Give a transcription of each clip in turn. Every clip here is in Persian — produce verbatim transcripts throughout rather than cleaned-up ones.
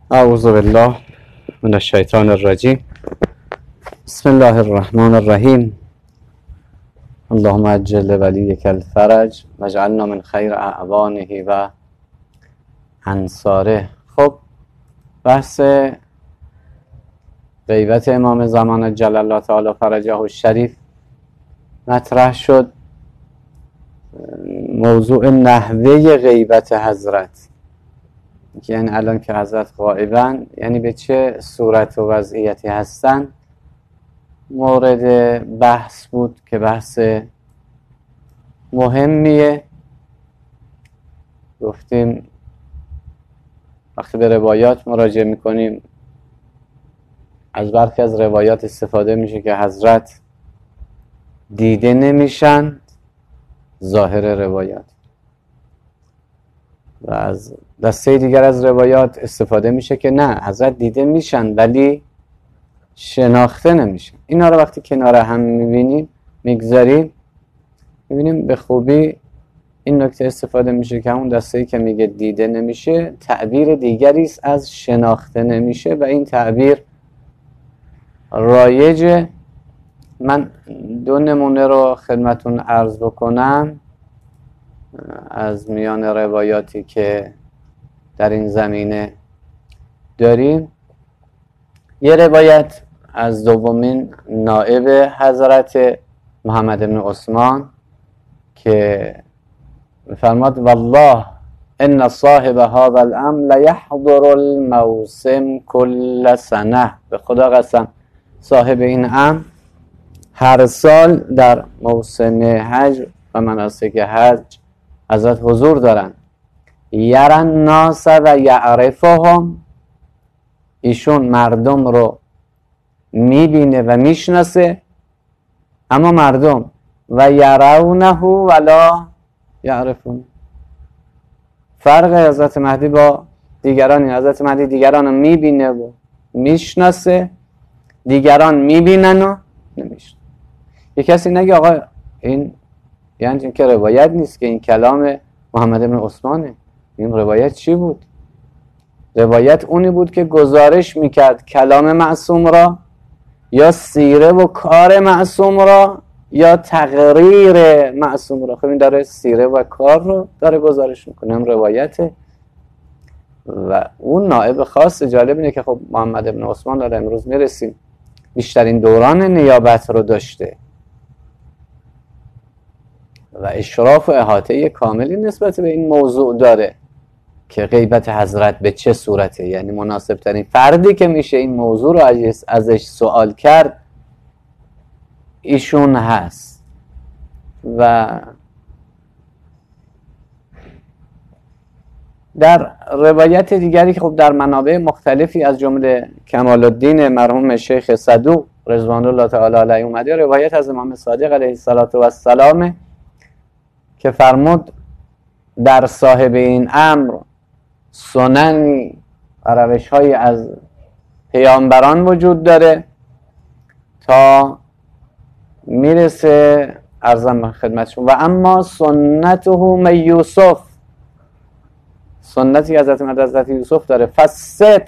اعوذ بالله من الشیطان الرجیم. بسم الله الرحمن الرحیم. اللهم عجل ولیک الفرج واجعلنا من خیر اعوانه و انصاره. خب، بحث غیبت امام زمان جل الله تعالی فرجه الشریف مطرح شد. موضوع نحوه غیبت حضرت، یعنی الان که حضرت غائبن یعنی به چه صورت و وضعیتی هستن مورد بحث بود که بحث مهمیه. گفتیم وقتی به روایات مراجعه میکنیم از برخی از روایات استفاده میشه که حضرت دیده نمیشن، ظاهر روایات، و از دسته دیگر از روایات استفاده میشه که نه، حضرت دیده میشن ولی شناخته نمیشن. اینا رو وقتی کنار هم میبینیم میگذاریم میبینیم به خوبی این نکته استفاده میشه که همون دسته‌ای که میگه دیده نمیشه تعبیر دیگری است از شناخته نمیشه و این تعبیر رایجه. من دو نمونه رو خدمتون عرض بکنم از میان روایاتی که در این زمینه داریم. یه روایت از دومین نائب حضرت محمد بن عثمان که فرماد والله ان صاحب هذا الامر لیحضر الموسم کل سنه. به خدا قسم صاحب این امر هر سال در موسم حج و مناسک حج حضرت حضور دارن. یرى الناس و یعرفهم، ایشون مردم رو میبینه و میشناسه، اما مردم و یرونه ولا یعرفون. فرق حضرت مهدی با دیگران، حضرت مهدی دیگران رو میبینه و میشناسه، دیگران میبینن و نمیشناسه. یه کسی نگه آقا این یعنی این که روایت نیست که این کلام محمد بن عثمانه. این روایت چی بود؟ روایت اونی بود که گزارش میکرد کلام معصوم را یا سیره و کار معصوم را یا تقریر معصوم را. خب این داره سیره و کار رو داره گزارش میکنه، هم روایته. و اون نائب خاص جالب اینه که خب محمد بن عثمان داره امروز میرسیم بیشترین دوران نیابت رو داشته و اشراف و احاطه کاملی نسبت به این موضوع داره که غیبت حضرت به چه صورته. یعنی مناسب ترین فردی که میشه این موضوع رو ازش سوال کرد ایشون هست. و در روایت دیگری که خب در منابع مختلفی از جمله کمال الدین مرحوم شیخ صدوق رضوان الله تعالی علیه اومده، روایت از امام صادق علیه السلام که فرمود در صاحب این امر سنن و روش های از پیامبران وجود داره تا میرسه عرضم خدمتشون و اما سنته من یوسف، سنتی حضرت حضرت یوسف داره، فستر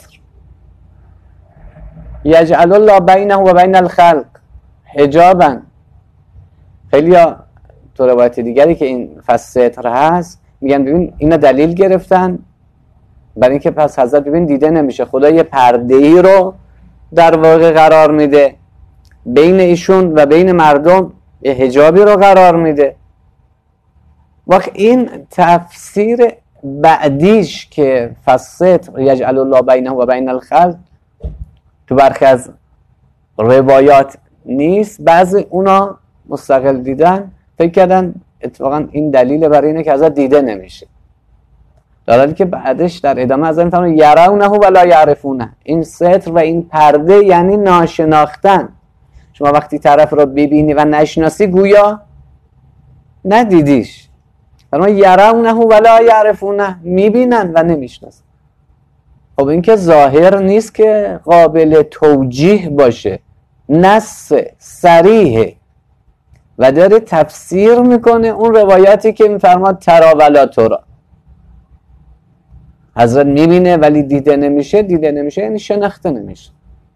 یجعل الله بینه و بین الخلق حجابا. خیلی ها تو روایت دیگری که این فستر هست میگن ببین اینا دلیل گرفتن برای اینکه پس حضرت ببین دیده نمیشه، خدا یه پرده ای رو در واقع قرار میده بین ایشون و بین مردم، یه حجابی رو قرار میده. وقت این تفسیر بعدیش که فستر یجعل الله بینه و بین الخلق تو برخی از روایات نیست، بعضی اونا مستقل دیدن فکر کردن اتفاقا این دلیل برای اینه که حضرت دیده نمیشه، در حالی که بعدش در ادامه حضرت میفرمایند یرونه ولا یعرفونه. این ستر و این پرده یعنی ناشناختن. شما وقتی طرف رو ببینی و نشناسی گویا ندیدیش. فرمایند یرونه ولا یعرفونه، میبینن و نمیشناسن. خب این که ظاهر نیست که قابل توجیه باشه، نص صریحه و داره تفسیر میکنه اون روایتی که میفرماد ترا ولا ترا. حضرت میبینه ولی دیده نمیشه. دیده نمیشه یعنی شناخته نمیشه.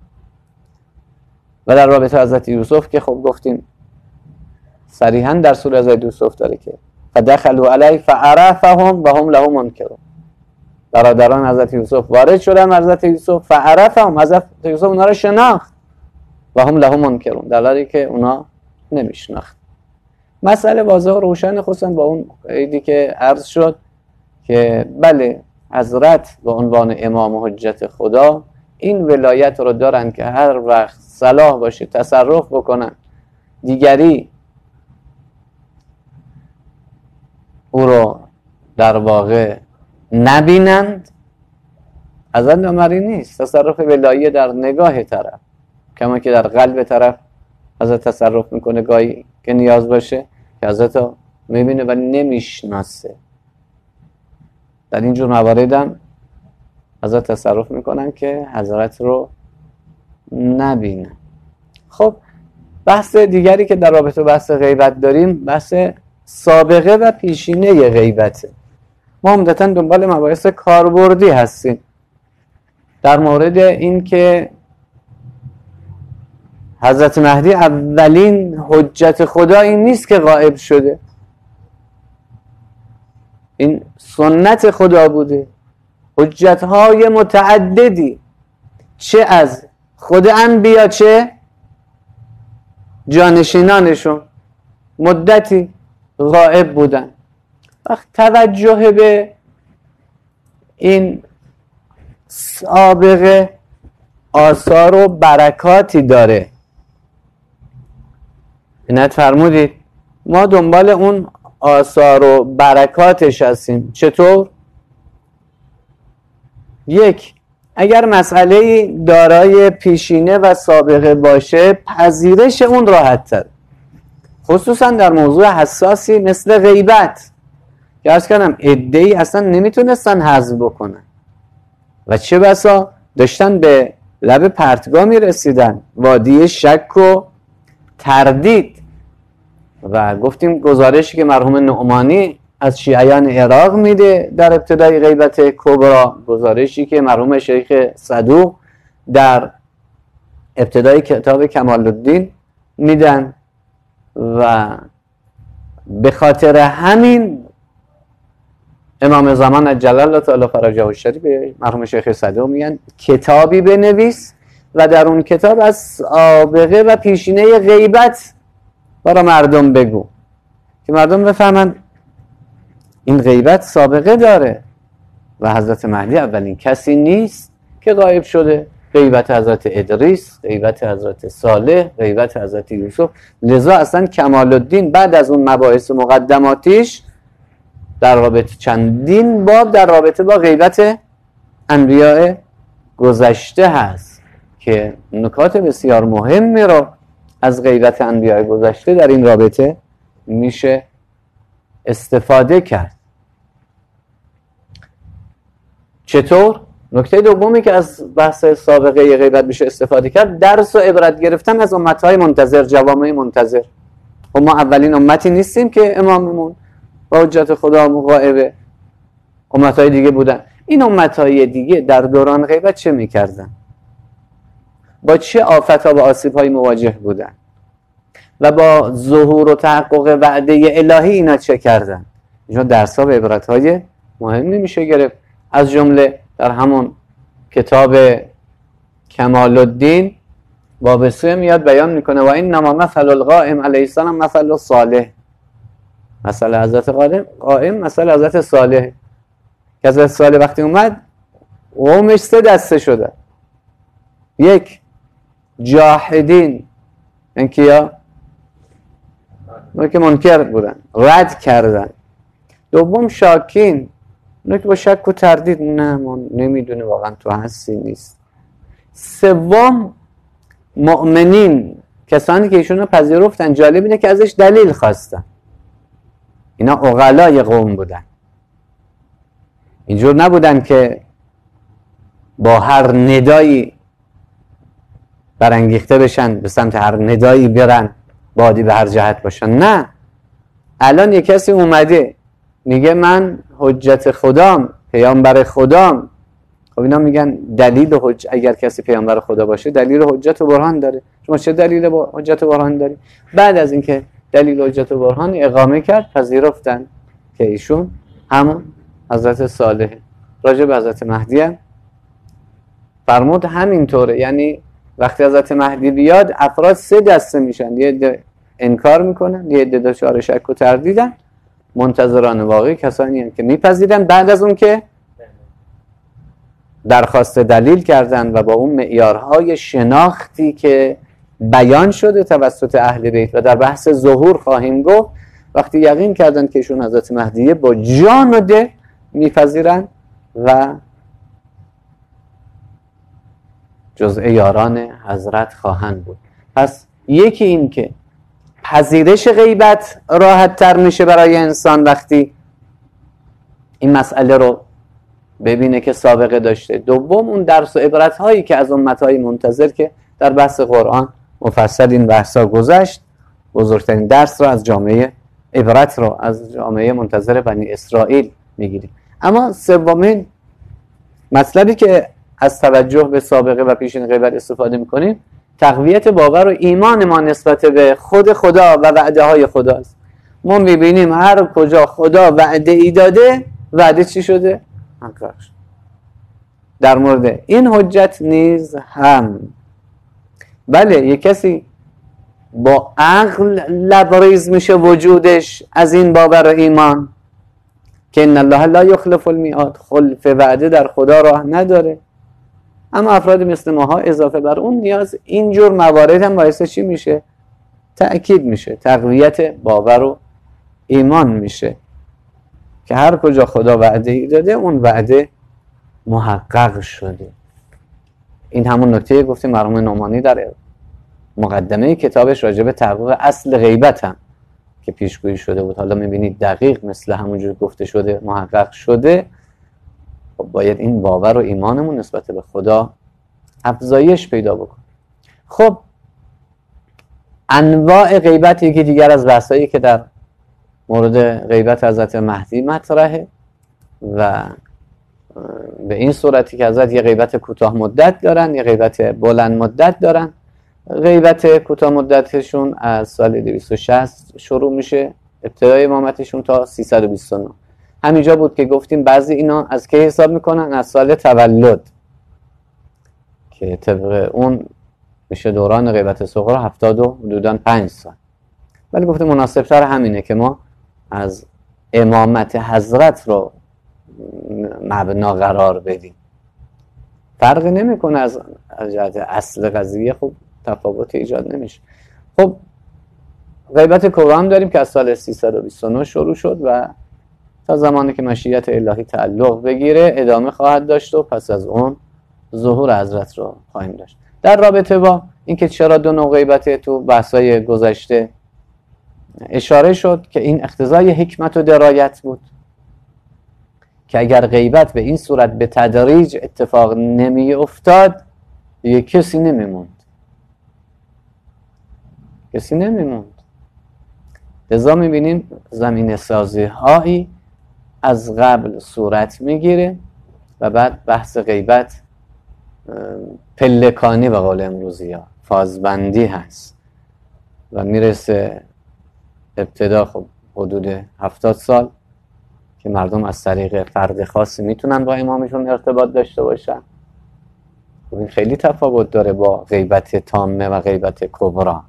و در رابطه حضرت یوسف که خب گفتیم صریحا در سوره حضرت یوسف داره که فدخلوا علیه فعرفهم و هم له منکرون. برادران حضرت یوسف وارد شدن حضرت یوسف، فعرفهم، حضرت یوسف اونا رو شناخت، و هم له منکرون، در حالی که اونا نمیشناخت. مسئله واضح و روشن، خصوصا با اون قیدی که عرض شد که بله حضرت به عنوان امام و حجت خدا این ولایت رو دارن که هر وقت صلاح باشه تصرف بکنن، دیگری او رو در واقع نبینند. حضرت نامری نیست، تصرف ولایه در نگاه طرف، کما که در قلب طرف حضرت تصرف میکنه گاهی که نیاز باشه که حضرت رو میبینه ولی نمیشناسه. در اینجور موارد هم حضرت تصرف میکنن که حضرت رو نبینن. خب بحث دیگری که در رابطه بحث غیبت داریم بحث سابقه و پیشینه غیبته. ما عمدتاً دنبال مباحث کاربردی هستیم در مورد این که حضرت مهدی اولین حجت خدا این نیست که غائب شده، این سنت خدا بوده. حجت‌های متعددی چه از خود انبیا چه جانشینانشون مدتی غائب بودن. وقت توجه به این سابقه آثار و برکاتی داره. اینت فرمودید ما دنبال اون آثار و برکاتش هستیم. چطور؟ یک، اگر مسئله دارای پیشینه و سابقه باشه پذیرش اون راحت تر، خصوصا در موضوع حساسی مثل غیبت که عرض کردم عده‌ای اصلا نمیتونستن حذف بکنن و چه بسا داشتن به لب پرتگاه میرسیدن، وادی شک و تردید. و گفتیم گزارشی که مرحوم نعمانی از شیعیان عراق میده در ابتدای غیبت کبرا، گزارشی که مرحوم شیخ صدوق در ابتدای کتاب کمال الدین میدن، و به خاطر همین امام زمان عجل الله تعالی فرجه الشریف مرحوم شیخ صدوق میگن کتابی بنویس و در اون کتاب از سابقه و پیشینه غیبت برای مردم بگو که مردم بفهمن این غیبت سابقه داره و حضرت مهدی اولین کسی نیست که غایب شده. غیبت حضرت ادریس، غیبت حضرت صالح، غیبت حضرت یوسف. لذا اصلا کمال الدین بعد از اون مباحث مقدماتیش در رابطه چندین باب در رابطه با غیبت انبیاء گذشته هست که نکات بسیار مهمی رو از غیبت انبیاء گذشته در این رابطه میشه استفاده کرد. چطور؟ نکته دومی که از بحث سابقه غیبت میشه استفاده کرد درس و عبرت گرفتن از امتهای منتظر، جوامع منتظر. و ما اولین امتی نیستیم که اماممون با حجت خدا غائبه، امتهای دیگه بودن. این امتهای دیگه در دوران غیبت چه میکردن؟ با چه آفت‌ها و آسیب‌های مواجه بودن؟ و با ظهور و تحقق وعده الهی اینا چه کردن؟ اینجا درس‌ها و عبرت‌های مهمی میشه گرفت. از جمله در همون کتاب کمال الدین باب سه میاد بیان میکنه و این نما مثل القائم علیه السلام مثل الصالح. مثل حضرت قائم مثل حضرت صالح که حضرت صالح وقتی اومد قومش سه دسته شده. یک، جاحدین، این کیا؟ اون که منکر بودن، رد کردن. دوم، شاکین، اون که با شک و تردید نه ما نمیدونه واقعا تو هستی نیست. سوم، مؤمنین، کسانی که ایشون رو پذیرفتن. جالب اینه که ازش دلیل خواستن. اینا عقلای قوم بودن، اینجور نبودن که با هر ندایی برانگیخته بشن به سمت هر ندایی برن بادی به هر جهت باشن. نه، الان یک کسی اومده میگه من حجت خدام پیامبر خدا. خب اینا میگن دلیل حج اگر کسی پیامبر خدا باشه دلیل حجت و برهان داره. شما چه دلیل با حجت و برهان داری؟ بعد از اینکه دلیل حجت و برهان اقامه کرد پذیرفتن که ایشون همون حضرت صالح. راجع به حضرت مهدی هم فرمود همینطوره. یعنی وقتی حضرت مهدی بیاد افراد سه دسته میشن، یه عده انکار میکنن، یه عده دچار شک و تردیدن. منتظران واقعی کسانی هم که میپذیرن بعد از اون که درخواست دلیل کردن و با اون معیارهای شناختی که بیان شده توسط اهل بیت و در بحث ظهور خواهیم گفت، وقتی یقین کردن که ایشون حضرت مهدیه با جان و دل میپذیرن و جزء یاران حضرت خواهند بود. پس یکی این که پذیرش غیبت راحت تر میشه برای انسان وقتی این مسئله رو ببینه که سابقه داشته. دوم اون درس و عبرت هایی که از امتهای منتظر که در بحث قرآن مفصل این بحثا گذشت، بزرگترین درس رو از جامعه عبرت رو از جامعه منتظر بنی اسرائیل میگیریم. اما سومین مطلبی که از توجه به سابقه و پیشین غیبت استفاده میکنیم تقویت باور و ایمان ما نسبت به خود خدا و وعده های خداست. ما میبینیم هر کجا خدا وعده ای داده وعده چی شده؟ حقیقت شد. در مورد این حجت نیز هم بله یک کسی با عقل لبریز میشه وجودش از این باور و ایمان که ان الله لا یخلف المیعاد، خلف وعده در خدا راه نداره. اما افراد مثل ماها اضافه بر اون نیاز اینجور موارد هم باعث چی میشه؟ تأکید میشه، تقویت باور و ایمان میشه که هر کجا خدا وعده ای داده اون وعده محقق شده. این همون نکته گفتیم مرحوم نعمانی در مقدمه کتابش راجع به تحقق اصل غیبت هم که پیشگویی شده بود. حالا میبینید دقیق مثل همونجور گفته شده محقق شده. خب باید این باور و ایمانمون نسبت به خدا افزایش پیدا بکنه. خب انواع غیبت یکی دیگر از بحثایی که در مورد غیبت حضرت مهدی مطرحه و به این صورتی که حضرت یه غیبت کوتاه مدت دارن یه غیبت بلند مدت دارن. غیبت کوتاه مدتشون از سال دویست و شصت شروع میشه، ابتدای امامتشون تا سیصد و بیست و نه. همینجا بود که گفتیم بعضی اینا از کی حساب میکنن؟ از سال تولد که طبق اون میشه دوران غیبت صغرا هفتاد و حدوداً پنج سال. ولی گفتیم مناسبتر همینه که ما از امامت حضرت رو مبنا قرار بدیم. فرقی نمیکنه از جهت اصل قضیه، خب تفاوت ایجاد نمیشه. خب غیبت کبرا هم داریم که از سال سیصد و بیست و نه شروع شد و تا زمانی که مشیت الهی تعلق بگیره ادامه خواهد داشت و پس از اون ظهور حضرت رو خواهیم داشت. در رابطه با اینکه چرا دو نوع غیبت تو بحث‌های گذشته اشاره شد که این اقتضای حکمت و درایت بود که اگر غیبت به این صورت به تدریج اتفاق نمی افتاد یک کسی نمیموند کسی نمیموند لذا میبینیم زمین سازی هایی از قبل صورت میگیره و بعد بحث غیبت پلکانی به قول امروزی ها فازبندی هست و میرسه ابتدا خب حدود هفتاد سال که مردم از طریق فرد خاصی میتونن با امامشون ارتباط داشته باشن. خب این خیلی تفاوت داره با غیبت تامه و غیبت کبرا.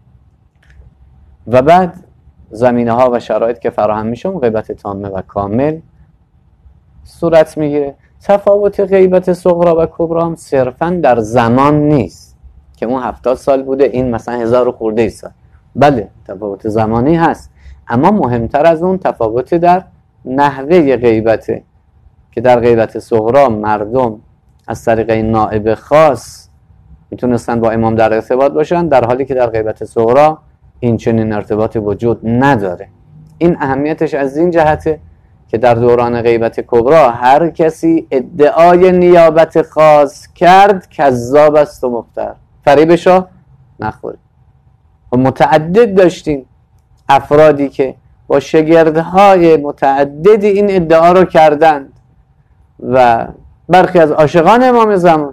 و بعد زمینه ها و شرایط که فراهم میشه غیبت تامه و کامل صورت میگیره. تفاوت غیبت صغرا و کبرا هم صرفا در زمان نیست که اون هفتاد سال بوده این مثلا هزار و خورده ای سال. بله تفاوت زمانی هست، اما مهمتر از اون تفاوت در نحوه غیبته که در غیبت صغرا مردم از طریق این نائب خاص میتونستن با امام در ارتباط باشن، در حالی که در غیبت صغرا این چنین ارتباطی وجود نداره. این اهمیتش از این جهته که در دوران غیبت کبرا هر کسی ادعای نیابت خاص کرد کذاب است و مفتر، فریبشو نخورید. و متعدد داشتیم افرادی که با شگردهای متعددی این ادعا رو کردند و برخی از عاشقان امام زمان،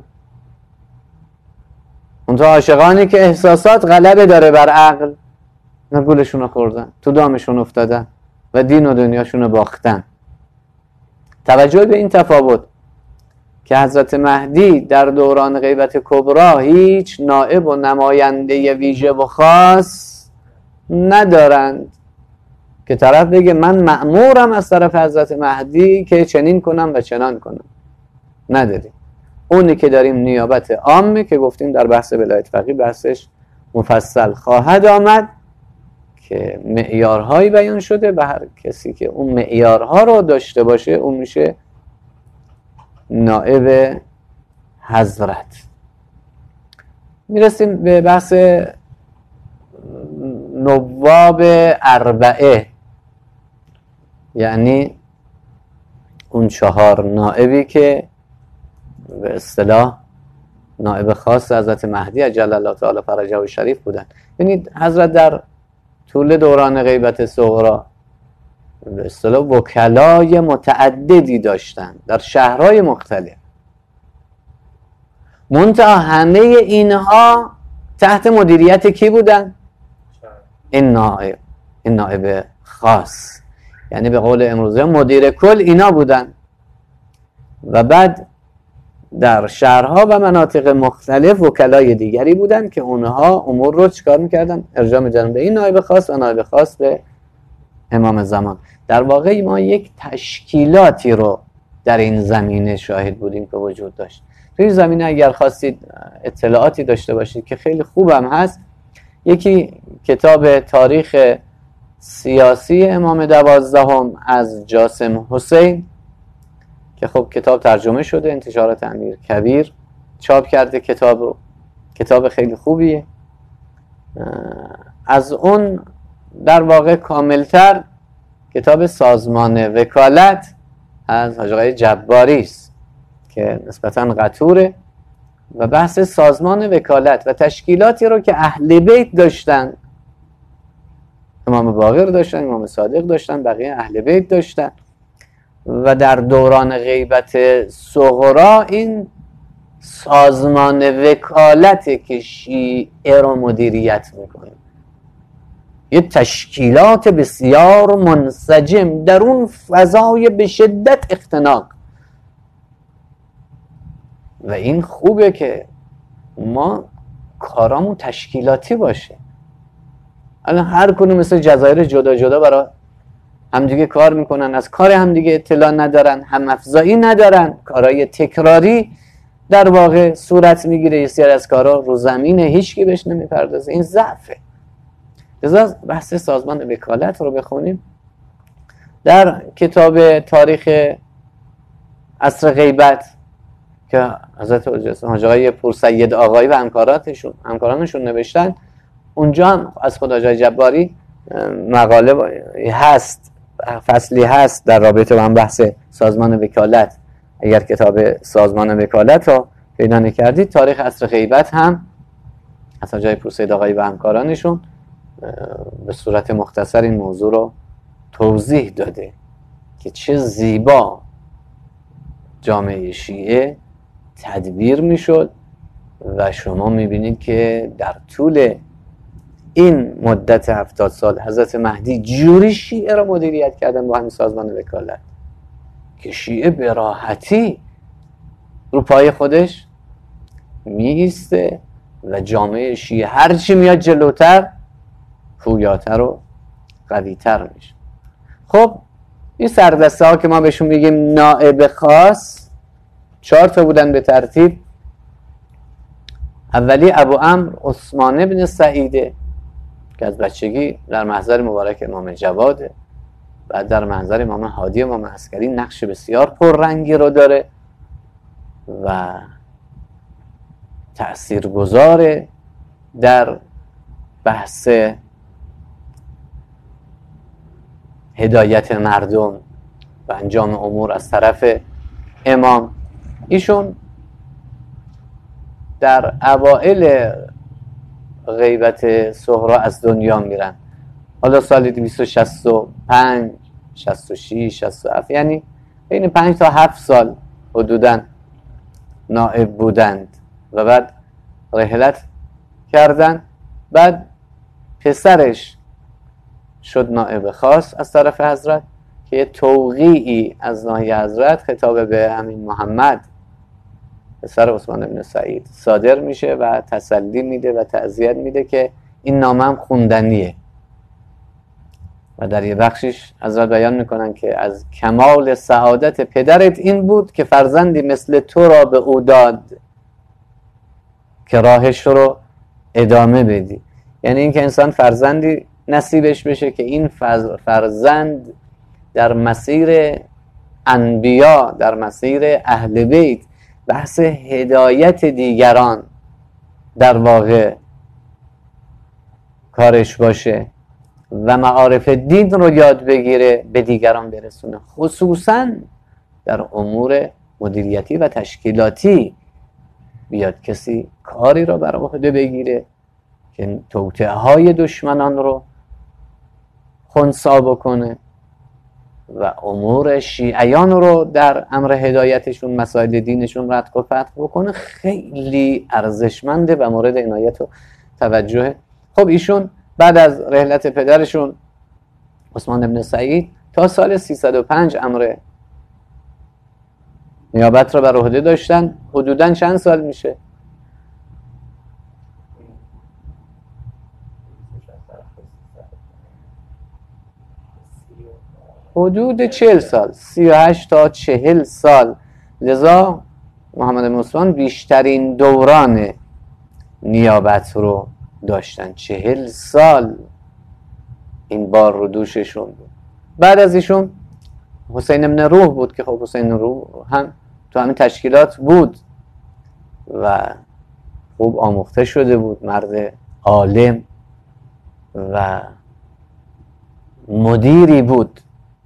اونتا عاشقانی که احساسات غلبه داره بر عقل، نه گولشون رو خوردن، تو دامشون افتادن و دین و دنیاشون رو باختن. توجه به این تفاوت که حضرت مهدی در دوران غیبت کبرا هیچ نائب و نماینده ویژه و خاص ندارند که طرف بگه من مأمورم از طرف حضرت مهدی که چنین کنم و چنان کنم. نداریم. اونی که داریم نیابت عامه که گفتیم در بحث ولایت فقیه بحثش مفصل خواهد آمد که معیارهایی بیان شده و هر کسی که اون معیارها رو داشته باشه اون میشه نائب حضرت. میرسیم به بحث نواب اربعه، یعنی اون چهار نائبی که به اصطلاح نائب خاص حضرت مهدی عجل الله تعالی فرجه و شریف بودن. یعنی حضرت در طول دوران غیبت صغری به اصطلاح وکلای متعددی داشتن در شهرهای مختلف، منتها همه اینها تحت مدیریت کی بودن؟ این نائب، این نائب خاص، یعنی به قول امروزی مدیر کل اینا بودن. و بعد در شهرها و مناطق مختلف وکلای دیگری بودن که اونها امور رو چیکار میکردن؟ ارجاع میدادن به این نائب خاص و نائب خاص به امام زمان. در واقع ما یک تشکیلاتی رو در این زمینه شاهد بودیم که وجود داشت. توی این زمینه اگر خواستید اطلاعاتی داشته باشید که خیلی خوبم هست، یکی کتاب تاریخ سیاسی امام دوازدهم از جاسم حسین که خب کتاب ترجمه شده، انتشارات امیر کبیر چاپ کرده کتاب رو، کتاب خیلی خوبیه. از اون در واقع کاملتر کتاب سازمان وکالت از حاج آقای جباری است که نسبتاً قطوره و بحث سازمان وکالت و تشکیلاتی رو که اهل بیت داشتن، امام باقر داشتن، امام صادق داشتن، بقیه اهل بیت داشتن و در دوران غیبت صغرا این سازمان وکالته که شیعه رو مدیریت میکنه. یه تشکیلات بسیار منسجم در اون فضای به شدت اختناق. و این خوبه که ما کارامون تشکیلاتی باشه. الان هر کنون مثل جزایر جدا جدا برای همدیگه کار میکنن، از کار همدیگه اطلاع ندارن، هم افزایی ندارن، کارهای تکراری در واقع صورت میگیره. یه سری از کارها رو زمینه هیچکی بهش نمیپردازه، این ضعفه. لذا بحث سازمان وکالت رو بخونیم. در کتاب تاریخ عصر غیبت که حضرت حاج آقای پورسید آقایی و همکاراتشون همکارانشون نوشتن، اونجا هم از خود حاج آقای جباری مقاله هست، فصلی هست در رابطه با بحث سازمان وکالت. اگر کتاب سازمان وکالت رو پیدا نکردید، تاریخ عصر غیبت هم از حاج آقای پورسید آقایی و همکارانشون به صورت مختصر این موضوع رو توضیح داده که چه زیبا جامعه شیعه تدبیر میشد. و شما میبینید که در طول این مدت هفتاد سال حضرت مهدی جوری شیعه را مدیریت کردن با همین سازمان وکالت که شیعه به راحتی رو پای خودش می ایسته و جامعه شیعه هرچی میاد جلوتر پویاتر و قویتر میشه. خب این سردسته ها که ما بهشون میگیم نائب خاص چهار تا بودن به ترتیب. اولی ابو عمرو عثمان بن سعیده که از بچگی در محضر مبارک امام جواده، بعد در محضر امام هادی امام عسکری نقش بسیار پررنگی رو داره و تأثیرگذاره در بحث هدایت مردم و انجام امور از طرف امام. ایشون در اوائل غیبت صغرا از دنیا میرن، حالا سال دویست و شصت و پنج، شصت و شش، شصت و هفت، یعنی بین پنج تا هفت سال حدوداً نائب بودند و بعد رحلت کردند. بعد پسرش شد نائب خاص از طرف حضرت که یه توقیعی از ناحیه حضرت خطاب به همین محمد پسر عثمان بن سعید صادر میشه و تسلی میده و تعزیت میده که این نامه هم خوندنیه. و در یه بخشش حضرت بیان میکنن که از کمال سعادت پدرت این بود که فرزندی مثل تو را به او داد که راهش رو ادامه بدی. یعنی اینکه انسان فرزندی نصیبش بشه که این فرزند در مسیر انبیا، در مسیر اهل بیت، بحث هدایت دیگران در واقع کارش باشه و معارف دین رو یاد بگیره، به دیگران برسونه، خصوصا در امور مدیریتی و تشکیلاتی. بیاد کسی کاری رو بر عهده بگیره که توطئه های دشمنان رو خنثی بکنه و امور شیعیان رو در امر هدایتشون، مسائل دینشون ردق و فتق بکنه، خیلی ارزشمنده و مورد عنایت و توجه. خب ایشون بعد از رحلت پدرشون عثمان بن سعید تا سال سیصد و پنج امر نیابت رو بر عهده داشتن. حدوداً چند سال میشه؟ حدود چهل سال، سی و هشت تا چهل سال. لذا محمد بن عثمان بیشترین دوران نیابت رو داشتن، چهل سال این بار رو دوششون بود. بعد از ایشون حسین بن روح بود که خب حسین بن روح هم تو همین تشکیلات بود و خوب آموخته شده بود، مرد عالم و مدیری بود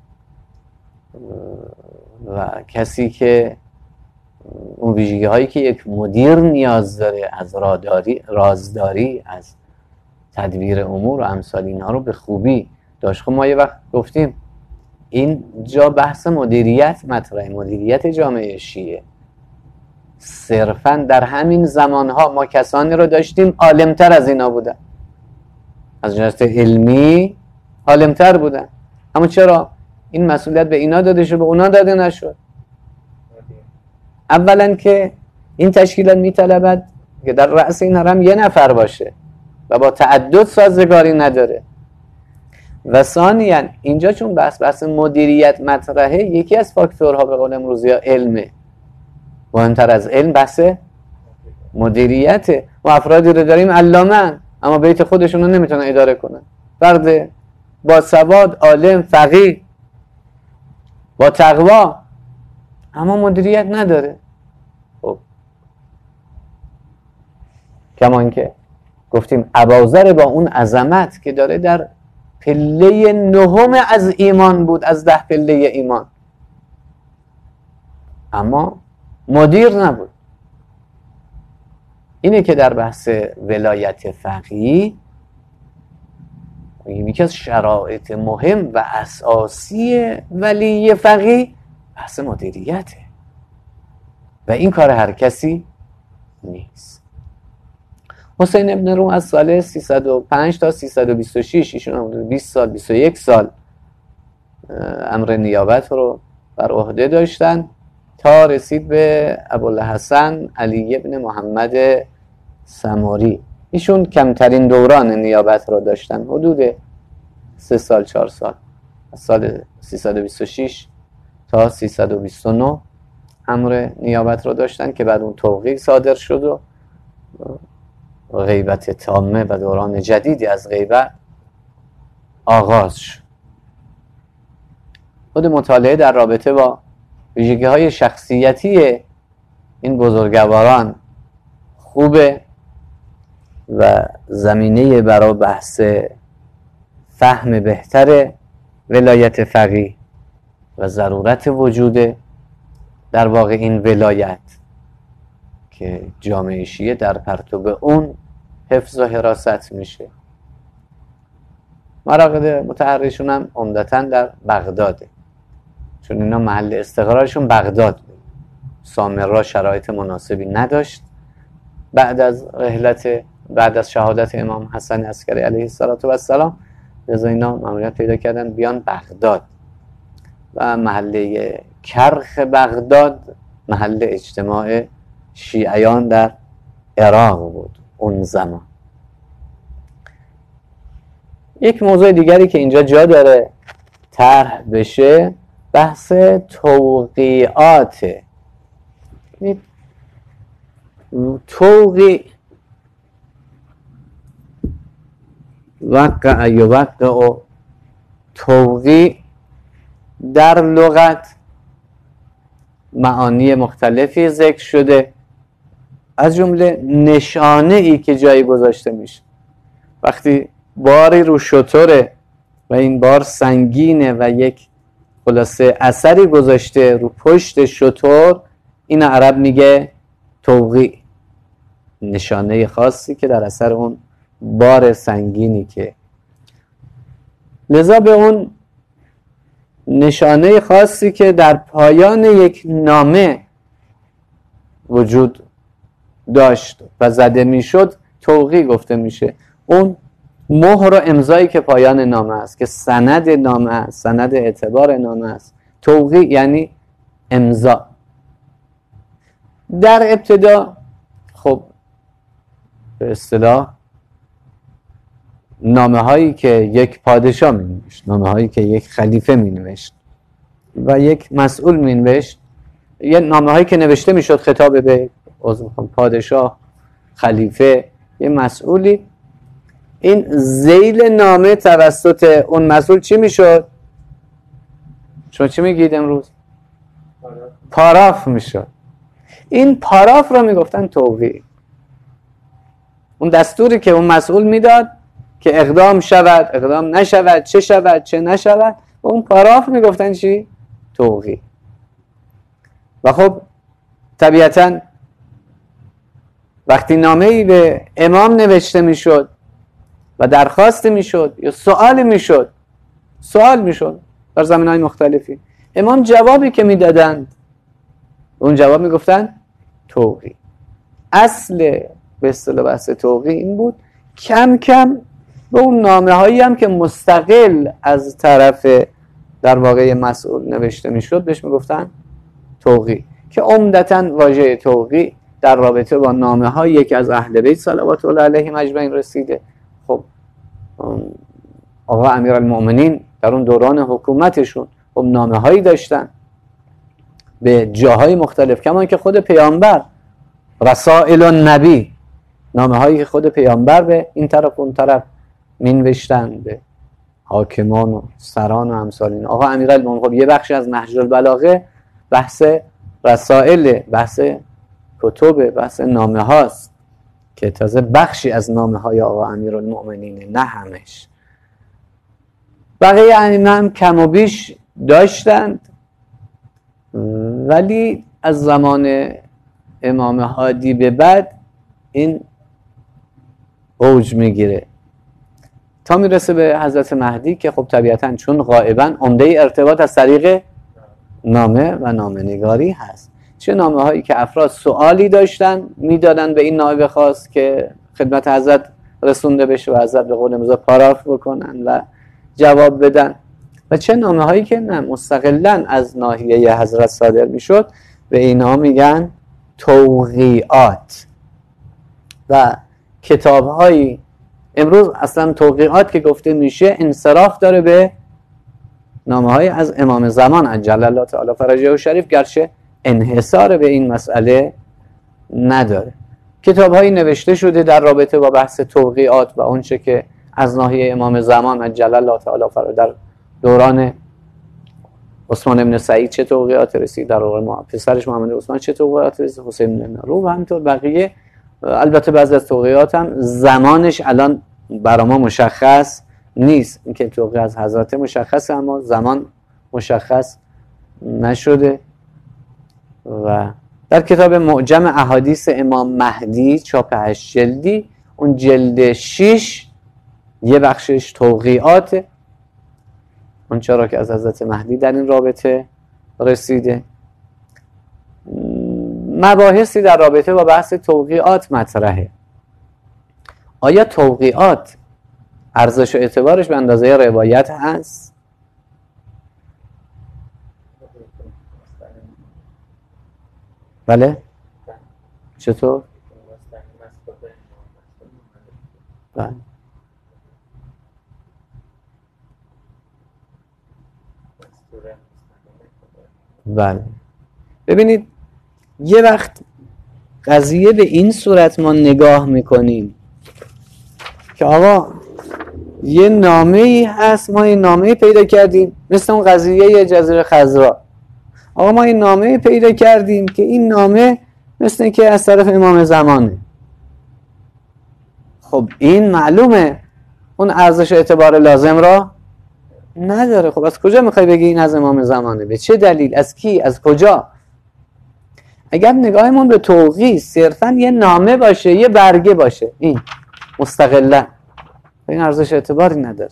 و کسی که اون ویژگی هایی که یک مدیر نیاز داره از راداری، رازداری، از تدبیر امور و امثال اینها رو به خوبی داشت. خب ما یه وقت گفتیم این جا بحث مدیریت مطرحه، مدیریت جامعه شیعه. صرفا در همین زمانها ما کسانی رو داشتیم عالمتر از اینا بودن، از جهت علمی عالمتر بودن، اما چرا این مسئولیت به اینا داده شد به اونا داده نشد؟ اولا که این تشکیلات میطلبد که در رأس این حرم یه نفر باشه و با تعدد سازگاری نداره. و ثانیاً اینجا چون بحث بحث مدیریت مطرحه، یکی از فاکتورها به قول امروزی ها علمه. مهمتر از علم بحث مدیریته. ما افرادی رو داریم علامن اما بیت خودشون رو نمیتونن اداره کنن، فرد با سواد، عالم، فقیه، با تقوا، اما مدیریت نداره. خب کمان که گفتیم ابوذر با اون عظمت که داره در پله نهم از ایمان بود، از ده پله ایمان، اما مدیر نبود. اینه که در بحث ولایت فقیه یکی از شرایط مهم و اساسی ولی فقیه بحث مدیریته و این کار هر کسی نیست. حسین ابن روح از سال سیصد و پنج تا سیصد و بیست و شش، ایشون بیست سال بیست و یک سال امر نیابت رو بر عهده داشتن تا رسید به ابوالحسن علی ابن محمد سماری. ایشون کمترین دوران نیابت رو داشتن، حدود سه سال چهار سال، از سال سیصد و بیست و شش تا سیصد و بیست و نه امر نیابت رو داشتن که بعد اون توقیع صادر شد و غیبت تامه و دوران جدیدی از غیبت آغاز شد. خود مطالعه در رابطه با ویژگی‌های شخصیتی این بزرگواران خوبه و زمینه برای بحث فهم بهتر ولایت فقیه و ضرورت وجود در واقع این ولایت که جامعه شیعه در پرتو اون حفظ و حراست میشه. مراقد متحرشون هم عمدتاً در بغداده، چون اینا محل استقرارشون بغداد بود. سامرا شرایط مناسبی نداشت. بعد از رحلت بعد از شهادت امام حسن عسکری علیه السلام، لذا اینا مأموریت پیدا کردن بیان بغداد و محله کرخ بغداد محل اجتماع شیعیان در عراق بود اون زمان. یک موضوع دیگری که اینجا جا داره طرح بشه بحث توقیعات. توقیع وقع یوقع و توقیع در لغت معانی مختلفی ذکر شده، از جمله نشانه ای که جایی گذاشته میشه. وقتی باری رو شتره و این بار سنگینه و یک خلاصه اثری گذاشته رو پشت شتر، این عرب میگه توقیع، نشانه خاصی که در اثر اون بار سنگینی که لذا به اون نشانه خاصی که در پایان یک نامه وجود داشت و زده میشد توقیع گفته میشه. اون مهر و امضایی که پایان نامه است، که سند نامه است، سند اعتبار نامه است. توقیع یعنی امضا. در ابتدا خب به اصطلاح نامه هایی که یک پادشاه می نوشت، نامه هایی که یک خلیفه می نوشت و یک مسئول می نوشت، یه نامه هایی که نوشته می شد خطاب به پادشاه، خلیفه، یه مسئولی، این ذیل نامه توسط اون مسئول چی می شد؟ شما چی می گید امروز؟ پاراف می شد. این پاراف را می گفتن توقیع. اون دستوری که اون مسئول میداد که اقدام شود، اقدام نشود، چه شود، چه نشود، و اون پاراف میگفتن چی؟ توقیع. و خب طبیعتاً وقتی نامه‌ای به امام نوشته میشد و درخواست میشد یا سوال میشد، سوال میشد در زمینه‌های مختلفی، امام جوابی که میدادند اون جواب میگفتن توقیع. اصل به اصطلاح بحث توقیع این بود کم کم به اون نامه هایی هم که مستقل از طرف در واقع مسئول نوشته میشد بهش میگفتن توقیع، که عمدتاً واژه توقیع در رابطه با نامه های یکی از اهل بیت صلوات الله علیهم اجمعین رسیده. خب آقا امیرالمؤمنین در اون دوران حکومتشون خب نامه هایی داشتن به جاهای مختلف، کما که خود پیامبر رسائل النبی، نامه هایی که خود پیامبر به این طرف اون طرف مینوشتن به حاکمان و سران و امثالین. آقا امیرالمومنین خب یه بخشی از نهج البلاغه بحث رسائل، بحث کتب، بحث نامه هاست که تازه بخشی از نامه های آقا امیرالمؤمنین، نه همش. بقیه ائمه هم کم و بیش داشتند، ولی از زمان امام هادی به بعد این اوج میگیره تا میرسه به حضرت مهدی که خب طبیعتاً چون غائباً عمده ارتباط از طریق نامه و نامه نگاری هست. چه نامه هایی که افراد سوالی داشتن میدادن به این نائب خاص که خدمت حضرت رسونده بشه و حضرت به قول امروزی پاراف بکنن و جواب بدن، و چه نامه هایی که نه مستقلاً از ناحیه حضرت صادر میشد، به اینا میگن توقیعات. و کتاب هایی امروز اصلا توقیعات که گفته میشه انصراف داره به نامه های از امام زمان عجل الله تعالی فرجه و شریف، گرچه انحصار به این مسئله نداره. کتاب هایی نوشته شده در رابطه با بحث توقیعات و اونچه که از ناحیه امام زمان عجل الله تعالی فرجه در دوران عثمان ابن سعید چه توقیعات رسید، در دوران پسرش محمد عثمان چه توقیعات رسید، حسین بن رو و همینطور بقیه. البته بعضی از توقیعات هم زمانش الان برای ما مشخص نیست، اینکه توقیع از حضرت مشخصه اما زمان مشخص نشده. و در کتاب معجم احادیث امام مهدی چاپ هشت جلدی، اون جلد شش یه بخشش توقیعاته، اون چرا که از حضرت مهدی در این رابطه رسیده. مباحثی در رابطه با بحث توقیعات مطرحه. آیا توقیعات ارزش و اعتبارش به اندازه روایت هست؟ بله؟ چطور؟ بله. بله. ببینید یه وقت قضیه به این صورت ما نگاه میکنیم که آقا یه نامه ای هست، ما این نامه ای پیدا کردیم، مثل اون قضیه جزیره خضرا. آقا ما این نامه ای پیدا کردیم که این نامه مثل که از طرف امام زمانه. خب این معلومه اون ارزش اعتبار لازم را نداره. خب از کجا میخوای بگی این از امام زمانه؟ به چه دلیل؟ از کی؟ از کجا؟ اگر نگاهمون به توقیع صرفا یه نامه باشه، یه برگه باشه، این مستقلا این ارزش اعتباری نداره.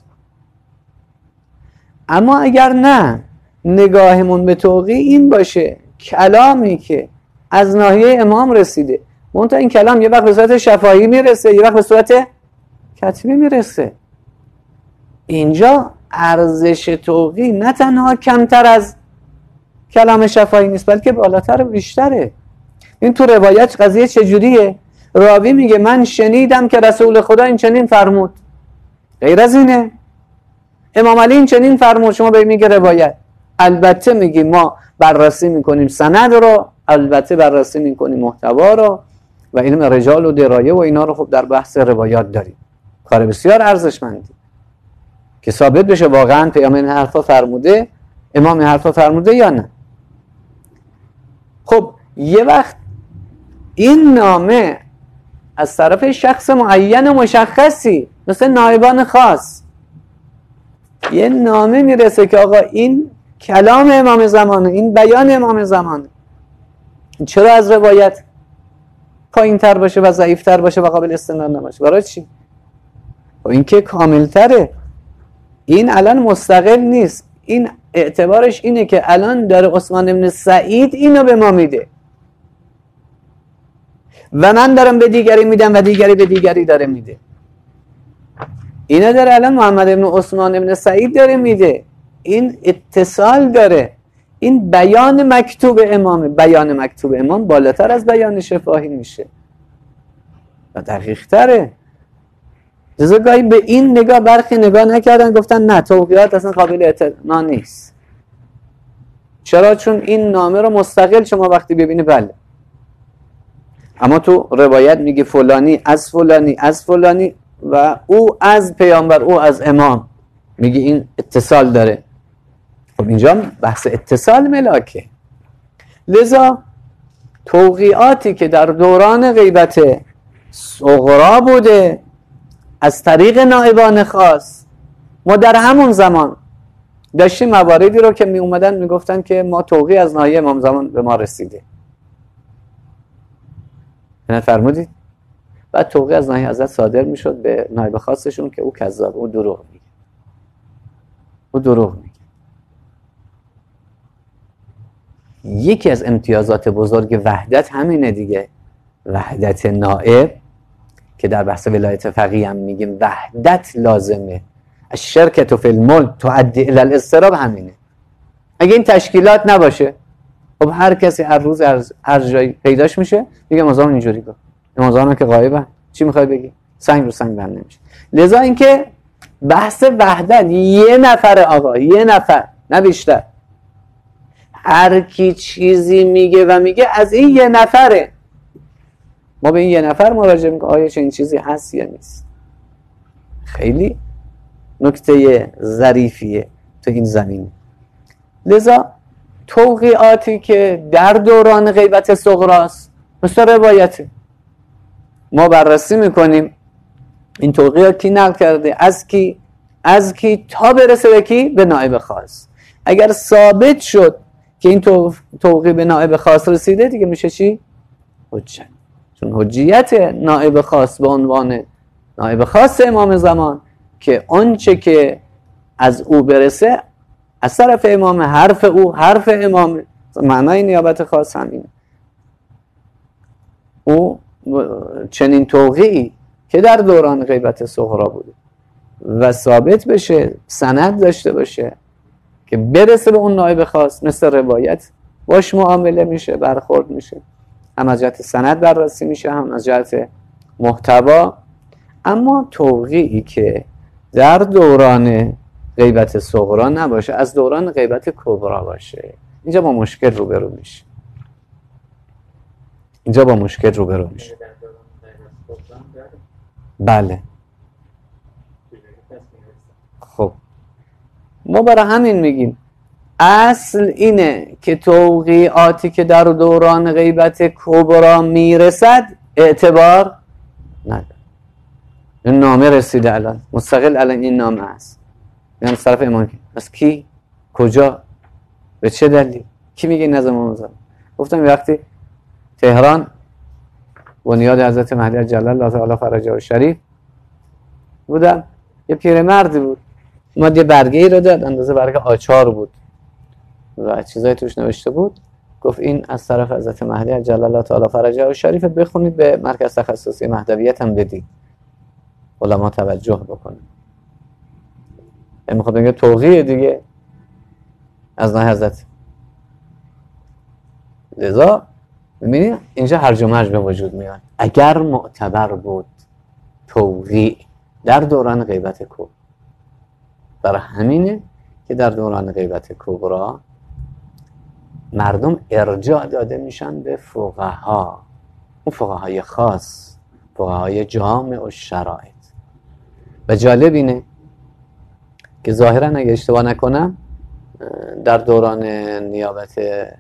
اما اگر نه، نگاهمون به توقیع این باشه کلامی که از ناحیه امام رسیده، منتها این کلام یه وقت به صورت شفاهی میرسه، یه وقت به صورت کتبی میرسه، اینجا ارزش توقیع نه تنها کمتر از کلام شفاهی نیست، بلکه بالاتر و بیشتره. این تو روایت قضیه چجوریه؟ راوی میگه من شنیدم که رسول خدا این چنین فرمود. غیر از اینه؟ امام علی این چنین فرمود. شما به میگه روایت. البته میگی ما بررسی میکنیم سند رو، البته بررسی میکنیم محتوا رو و علم رجال و درایه و اینا رو خب در بحث روایات داریم. کار بسیار ارزشمندی که ثابت بشه واقعا پیامبر این حرفا فرموده، امام این حرفا فرموده یا نه. خب یه وقت این نامه از طرف شخص معین و مشخصی مثل نایبان خاص یه نامه میرسه که آقا این کلام امام زمانه، این بیان امام زمانه، چرا از روایت پایین تر باشه و ضعیف تر باشه و قابل استناد نباشه؟ برای چی؟ و این که کامل تره. این الان مستقل نیست، این اعتبارش اینه که الان داره عثمان بن سعید اینو به ما میده و من دارم به دیگری میدم و دیگری به دیگری داره میده. اینو داره الان محمد بن عثمان بن سعید داره میده. این اتصال داره. این بیان مکتوب امامه. بیان مکتوب امام بالاتر از بیان شفاهی میشه و دقیق تره. جزا گاهی به این نگاه برخی نگاه نکردن، گفتن نه توقیعات اصلا قابل اعتنا نیست. چرا؟ چون این نامه رو مستقل شما وقتی ببینی بله، اما تو روایت میگه فلانی از فلانی از فلانی و او از پیامبر، او از امام، میگه این اتصال داره. خب اینجا بحث اتصال ملاکه. لذا توقیعاتی که در دوران غیبت صغرا بوده از طریق نائبان خاص، ما در همون زمان داشتیم مواردی رو که می اومدن می گفتن که ما توقیع از ناحیه امام زمان به ما رسیده. نه فرمودید؟ بعد توقیع از ناحیه حضرت صادر می شد به نائب خاصشون که او کذاب، او دروغ میگه، او دروغ میگه. یکی از امتیازات بزرگ وحدت همینه دیگه، وحدت نائب، که در بحث ولایت فقیه هم میگیم وحدت لازمه. الشرکة فی الملک تؤدی الی الاضطراب. همینه. اگه این تشکیلات نباشه، خب هر کسی هر روز هر جایی پیداش میشه میگه امام اینجوری گفت، امام که غایبه، چی میخوای بگی؟ سنگ رو سنگ بند نمیشه. لذا اینکه بحث وحدت یه نفر آقا، یه نفر نه بیشتر، هر کی چیزی میگه و میگه از این یه نفره، ما به این یه نفر مراجعه میکنیم آیا چه این چیزی هست یا نیست. خیلی نکته ظریفیه تو این زمین. لذا توقیعاتی که در دوران غیبت صغراست مثل روایته، ما بررسی میکنیم این توقیعات کی نقل کرده، از کی از کی تا برسه به کی؟ به نائب خاص. اگر ثابت شد که این توقیع به نائب خاص رسیده دیگه میشه چی؟ حجت. چون حجیت نائب خاص به عنوان نائب خاص امام زمان که آنچه که از او برسه از طرف امام، حرف او حرف امام، معنای نیابت خاص همینه. او چنین توقیعی که در دوران غیبت صغرا بوده و ثابت بشه، سند داشته باشه که برسه به اون نایب خاص، مثل روایت باش معامله میشه، برخورد میشه، هم از جهت سند بررسی میشه، هم از جهت محتوا. اما توقیعی که در دوران غیبت صغرا نباشه، از دوران غیبت کبرا باشه، اینجا با مشکل روبرو میشه. اینجا با مشکل روبرو میشه. بله. خب ما برای همین میگیم اصل اینه که توقیعاتی که در دوران غیبت کبرا میرسد اعتبار نداره. این نامه رسیده الان، مستقل الان این نامه هست، یعنی طرف امام. از کی؟ کجا؟ به چه دلیل؟ کی میگه نظم امام زمان؟ گفتم وقتی تهران بنیاد حضرت مهدی جلال الله تعالی فرجه و شریف بودم، یه پیرمردی بود اومد یه برگه ای رو داد، اندازه برگه آچار بود و چیزای توش نوشته بود، گفت این از طرف حضرت مهدی جلال الله تعالی فرجه و شریف، بخونید به مرکز تخصصی مهدویت هم بدید، علما توجه بکنن. این میخواد بگه توقیع دیگه از نه حضرت. لذا ببینید اینجا هرج و مرج به وجود میاد. اگر معتبر بود توقیع در دوران غیبت کبرا، برای همینه که در دوران غیبت کبرا مردم ارجاع داده میشن به فقها، اون فقهای خاص، فقهای جامع و شرایط. و جالب اینه که ظاهرا اگه اشتباه نکنم در دوران نیابت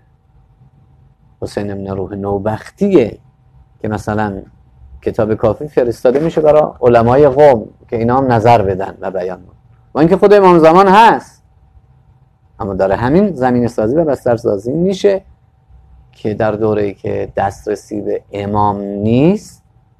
حسین بن روح نوبختیه که مثلا کتاب کافی فرستاده میشه برای علمای قوم که اینا هم نظر بدن و بیان کنن. و اینکه خود امام زمان هست، اما داره همین زمین سازی و بستر سازی میشه که در دوره‌ای که دسترسی به امام نیست،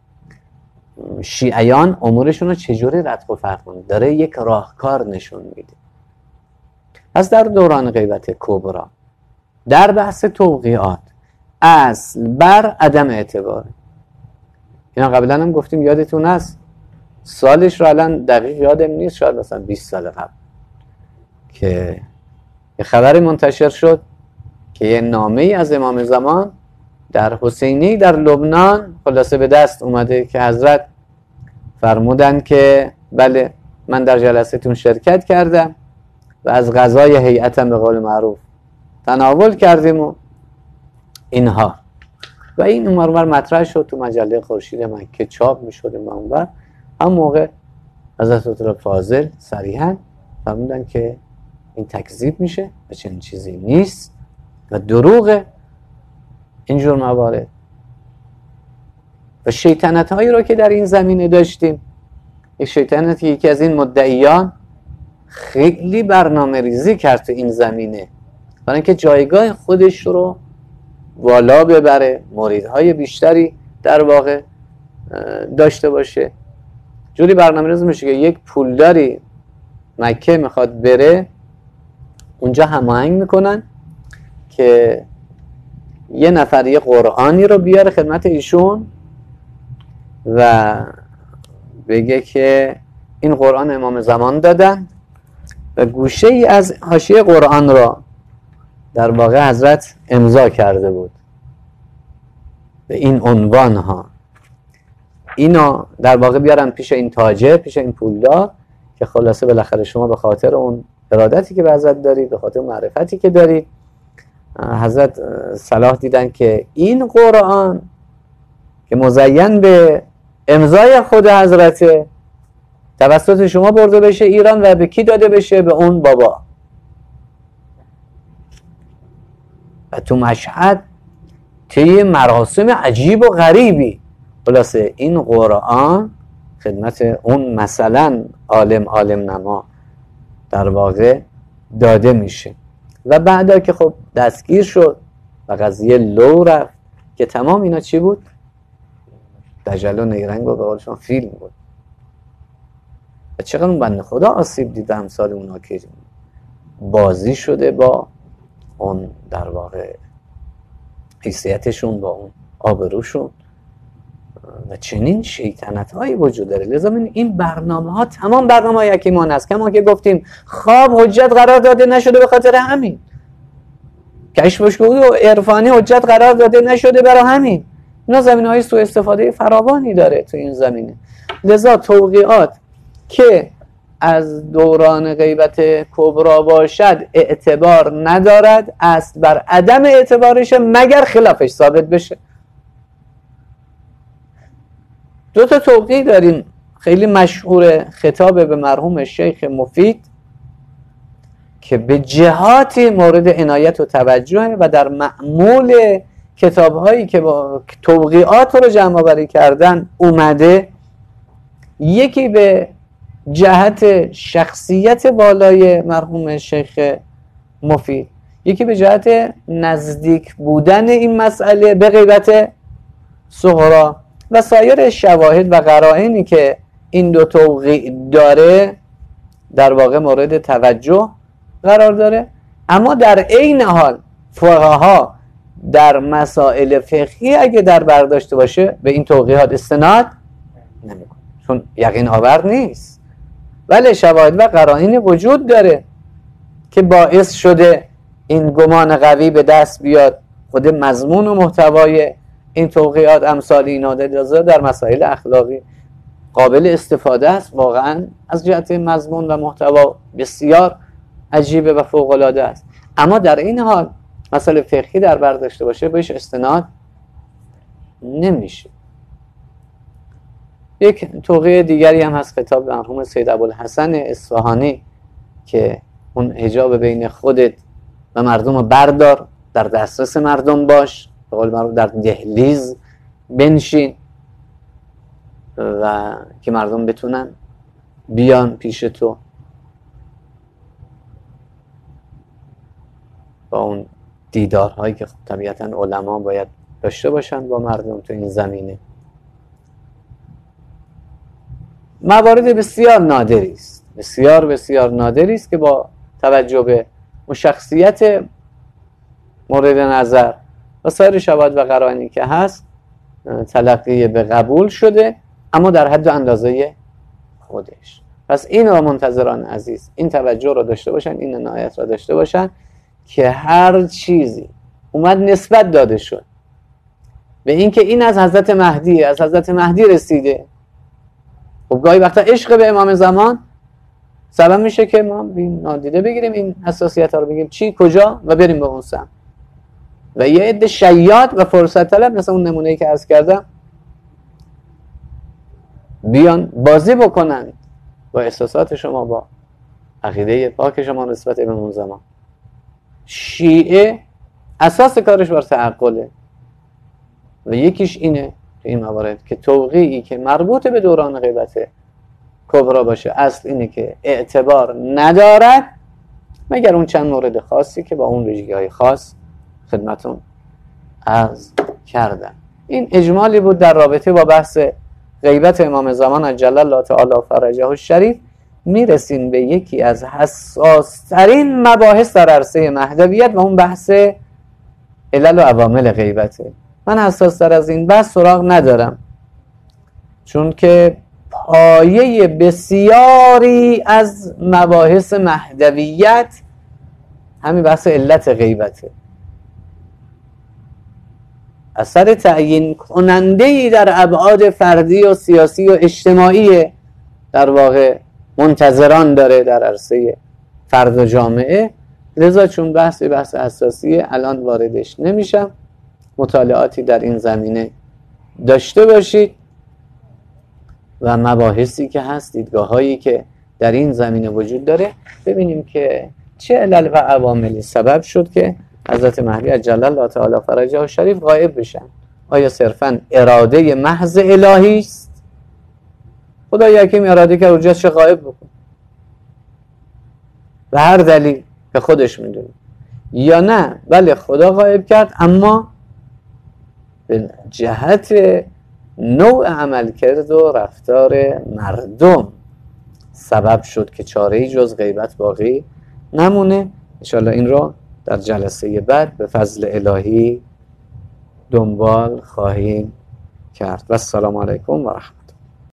شیعیان امورشون رو چجوری ردخ و فرق کنن، داره یک راهکار نشون میده. پس در دوران غیبت کبرا در بحث توقیعات اصل بر عدم اعتباره. اینا قبلا هم گفتیم، یادتون هست سالش رو الان دقیق یادم نیست، شاید مثلا بیست سال قبل که یه خبری منتشر شد که یه نامه‌ای از امام زمان در حسینی در لبنان خلاصه به دست اومده که حضرت فرمودن که بله من در جلسه‌تون شرکت کردم و از غذای هیئتم به قول معروف تناول کردیم و اینها. و این اونور مطرح شد تو مجله خورشید مکه، چاپ میشد اونور. هم موقع حضرت فاضل صریحا فرمودن که این تکذیب میشه و چنین چیزی نیست و دروغ اینجور موارد. و شیطنت هایی رو که در این زمینه داشتیم، یک شیطنتی یکی از این مدعیان خیلی برنامه ریزی کرد تو این زمینه برای اینکه جایگاه خودش رو والا ببره، مریدهای بیشتری در واقع داشته باشه. جوری برنامه ریزی میشه که یک پولداری مکه میخواد بره، اونجا هماهنگ میکنن که یه نفر یه قرآنی رو بیاره خدمت ایشون و بگه که این قرآن امام زمان دادن و گوشه ای از حاشیه قرآن را در واقع حضرت امضا کرده بود به این عنوان ها. اینا در واقع بیارن پیش این تاجر، پیش این پولدار که خلاصه بالاخره شما به خاطر اون ارادتی که به حضرت دارید، به خاطر معرفتی که دارید، حضرت صلاح دیدن که این قرآن که مزین به امضای خود حضرت توسط شما برده بشه ایران و به کی داده بشه؟ به اون بابا. و تو مشهد طی مراسم عجیب و غریبی خلاصه این قرآن خدمت اون مثلا عالم عالم نما در واقع داده میشه. و بعدا که خب دستگیر شد و قضیه لو رفت که تمام اینا چی بود؟ دجل و نیرنگ و به قول شما فیلم بود. و چقدر اون بنده خدا آسیب دید به امثال اونا که بازی شده با اون در واقع حیثیتشون، با اون آبروشون و چنین شیطنت هایی وجود داره. لذا این برنامه ها تمام برنامه های حکیمان است. کما که گفتیم خواب حجت قرار داده نشده به خاطر همین، کشف و شهود و عرفانی حجت قرار داده نشده برای همین. اینا زمینه های سوء استفاده فراوانی داره تو این زمینه. لذا توقیعات که از دوران غیبت کبرا باشد اعتبار ندارد، است بر عدم اعتبارش مگر خلافش ثابت بشه. دو تا توقیع داریم خیلی مشهور، خطاب به مرحوم شیخ مفید که به جهاتی مورد عنایت و توجه و در معمول کتاب‌هایی که با توقیعات رو جمع آوری کردن اومده. یکی به جهت شخصیت بالای مرحوم شیخ مفید، یکی به جهت نزدیک بودن این مسئله به غیبت صغرا و سایر شواهد و قرائنی که این دو توقیع داره در واقع مورد توجه قرار داره. اما در عین حال فقها در مسائل فقهی اگه در برداشته باشه به این توقیعات استناد نمیکنه، چون یقین آور نیست، ولی شواهد و قرائن وجود داره که باعث شده این گمان قوی به دست بیاد. خود مضمون و محتوای این توقیعات امثال اینا در مسائل اخلاقی قابل استفاده است، واقعا از جهت مضمون و محتوا بسیار عجیبه و فوق العاده است. اما در این حال مسئله فقهی در بر داشته باشه بهش استناد نمیشه. یک توقیع دیگری هم هست، خطاب به مرحوم سید ابوالحسن اصفهانی که اون حجاب بین خودت و مردم رو بردار، در دسترس مردم باش، به قول معروف در دهلیز بنشین و که مردم بتونن بیان پیش تو با اون دیدارهایی که خب طبیعتا علما باید داشته باشن با مردم تو این زمینه. موارد بسیار نادری است، بسیار بسیار نادری است که با توجه به اون شخصیت مورد نظر و سایر شواهد و قرائنی که هست تلقی به قبول شده، اما در حد و اندازه خودش. پس این رو منتظران عزیز این توجه رو داشته باشن، این عنایت رو داشته باشن که هر چیزی اومد نسبت داده شد به این که این از حضرت مهدی از حضرت مهدی رسیده، خب گاهی وقتا عشق به امام زمان سبب میشه که ما نادیده بگیریم این حساسیت ها رو، بگیم چی کجا و بریم به اون سمت. و یه عده شیاد و فرصت طلب مثل اون نمونه‌ای که عرض کردم بیان بازی بکنن با احساسات شما، با عقیده پاک شما نسبت به اون زمان. شیعه اساس کارش بر تعقله و یکیش اینه تو این موارد که توقیعی که مربوط به دوران غیبت کبرا باشه اصل اینه که اعتبار ندارد مگر اون چند مورد خاصی که با اون ویژگی‌های خاص خدمتون عرض کردم. این اجمالی بود در رابطه با بحث غیبت امام زمان عجل الله تعالی فرجه الشریف. میرسیم به یکی از حساس‌ترین مباحث در عرصه مهدویت و اون بحث علل و عوامل غیبته. من حساس‌تر از این بحث سراغ ندارم، چون که پایه بسیاری از مباحث مهدویت همین بحث علت غیبته. اثر تعیین کننده‌ای در ابعاد فردی و سیاسی و اجتماعی در واقع منتظران داره در عرصه فرد و جامعه. لذا چون بحث بحث اساسیه الان واردش نمیشم. مطالعاتی در این زمینه داشته باشید و مباحثی که هست، دیدگاه‌هایی که در این زمینه وجود داره، ببینیم که چه علل و عواملی سبب شد که حضرت مهدی عجل الله تعالی فرجه الشریف غایب بشن. آیا صرفاً اراده محض الهی است؟ خدای حکیم اراده که حجتش غایب بکن به هر دلیل که خودش میدونه، یا نه بله خدا غایب کرد اما به جهت نوع عملکرد و رفتار مردم سبب شد که چاره‌ای جز غیبت باقی نمونه. انشاءالله این رو در جلسه بعد به فضل الهی دنبال خواهیم کرد. و السلام علیکم و رحمت